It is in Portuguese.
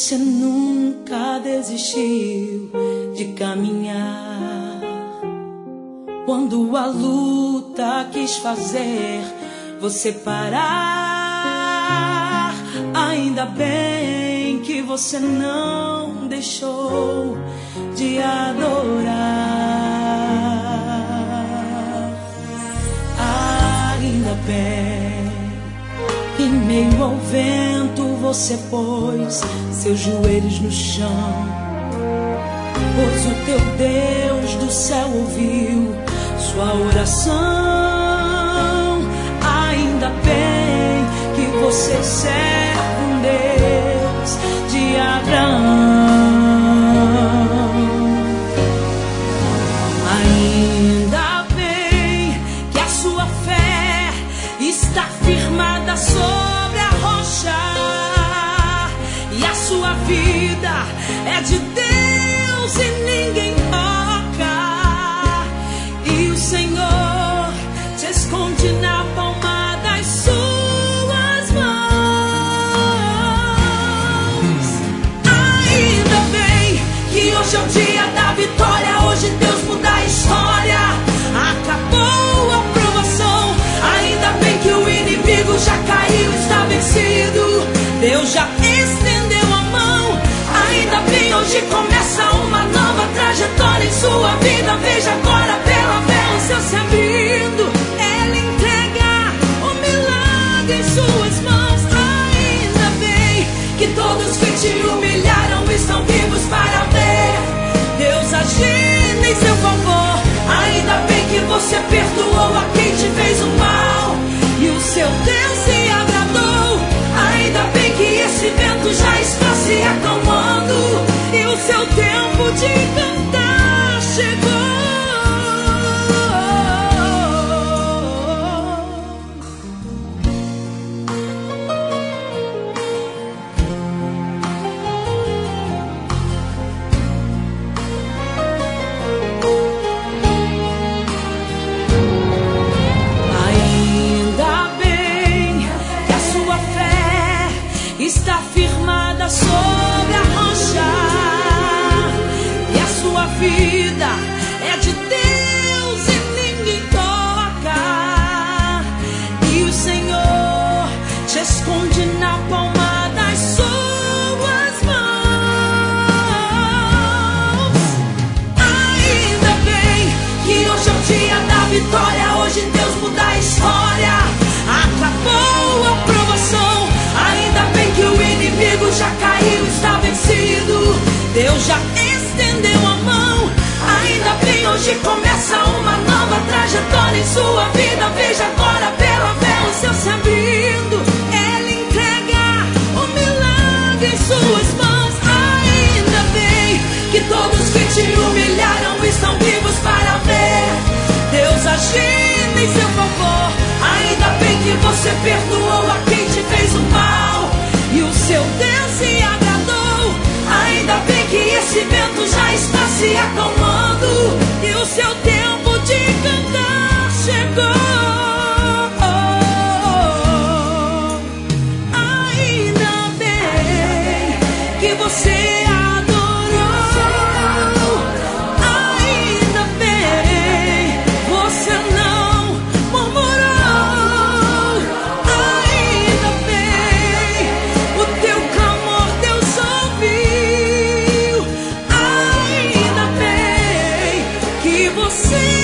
você nunca desistiu de caminhar. Quando a luta quis fazer você parar, ainda bem que você não deixou de adorar. Ainda bem que em meio ao vento você pôs seus joelhos no chão, pois o teu Deus do céu ouviu sua oração. Ainda bem que você serve um Deus de Abraão. Ainda bem que a sua fé está firmada sobre a rocha, e a sua vida é de Deus e ninguém toca. E o Senhor te esconde na palma das suas mãos. Ainda bem que hoje é o dia da vitória. Hoje Deus muda a história. Acabou a provação. Ainda bem que o inimigo já caiu, está vencido. Deus já estendeu a mão. Ainda bem, hoje começa uma nova trajetória em sua vida. Veja agora pela fé o céu se abrindo. Ele entrega o milagre em suas mãos. Ainda bem que todos que te humilharam estão vivos para ver Deus agindo em seu favor. Ainda bem que você perdoou a quem te fez o mal, e o seu Deus se agradou. Ainda bem que esse vento já está se acalmando, e o seu tempo de cantar chegou. Ainda bem que a sua fé está firmada sobre a rocha, e a sua vida é de Deus e ninguém toca. E o Senhor te esconde na palma das suas mãos. Ainda bem que hoje é o dia da vitória. Hoje Deus muda a história. Acabou a provação. Ainda bem que o inimigo já caiu, está vencido. Deus já estendeu a mão. Ainda bem, hoje começa uma nova trajetória em sua vida. Veja agora pela fé o céu se abrindo. Ele entrega o milagre em suas mãos. Ainda bem que todos que te humilharam estão vivos para ver Deus agindo em seu favor. Ainda bem que você perdoou a quem te fez o mal, e o seu Deus se agradou. Ainda bem que esse vento já está se acalmando, e o seu tempo de cantar chegou. Ainda bem que você adorou. Ainda bem você não murmurou. Ainda bem o teu clamor Deus ouviu. Ainda bem que você